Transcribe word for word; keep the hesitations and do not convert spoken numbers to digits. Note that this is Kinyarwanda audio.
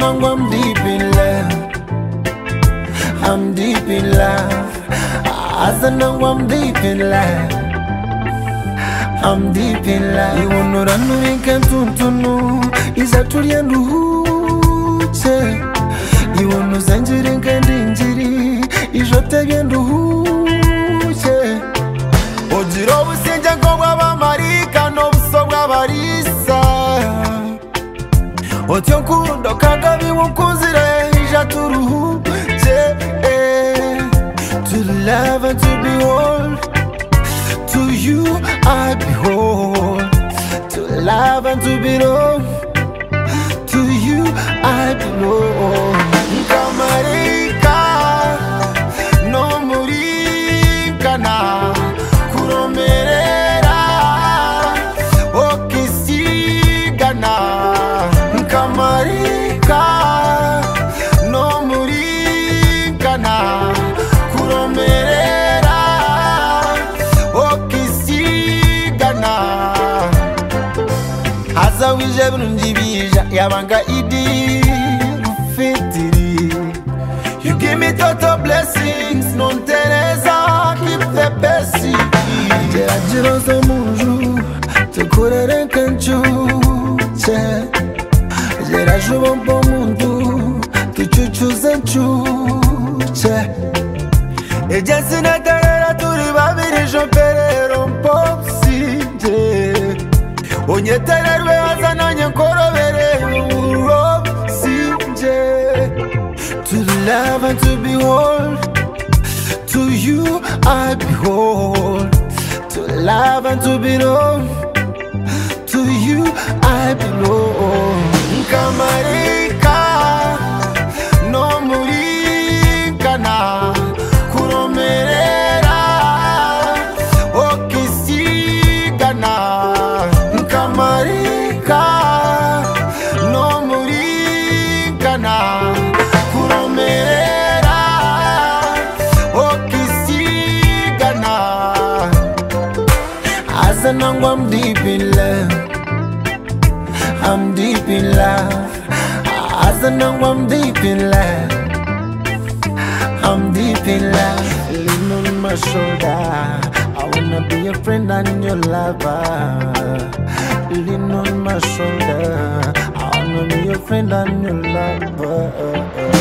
know I'm deep in love. I'm deep in love. As I know I'm deep in love. I'm deep in love. You wanna run away, can't tuntunu. Is that to the end? You wanna send it in can't injury. Is what I can do. Ojiro businja ngwa bamarika no busobwa barisa. Otyo kundo kagabi wukuzire ija turuhu. To love and to behold, to you I behold. To love and to belong, to you I belong. Kamarika, no murikana, kuromerera, okisigana. Kamarika, no murikana, kuromerera, okisigana. Aza wije brunjibija yabanga idi fitiri. You give me total blessings, non Teresa, keep the best. Jera jiro za munju, te kurere kanchu, che. Jera jubo mpo mundu, tu chuchu zenchu, che. Ejesi na terera turi babiri jomperero mpopsi, je. Onye tererwe azana nye korobere uropsi, je. To love and to behold, to you I behold. To love and to belong, to you I belong. Kamarika, no murikana, kuromerera, okisigana. Kamarika, no murikana, kuromerera, okisigana. As I know I'm deep in love, I'm deep in love. As I know I'm deep in love, I'm deep in love. Lean on my shoulder, I wanna be your friend and your lover. Lean on my shoulder, I wanna be your friend and your lover.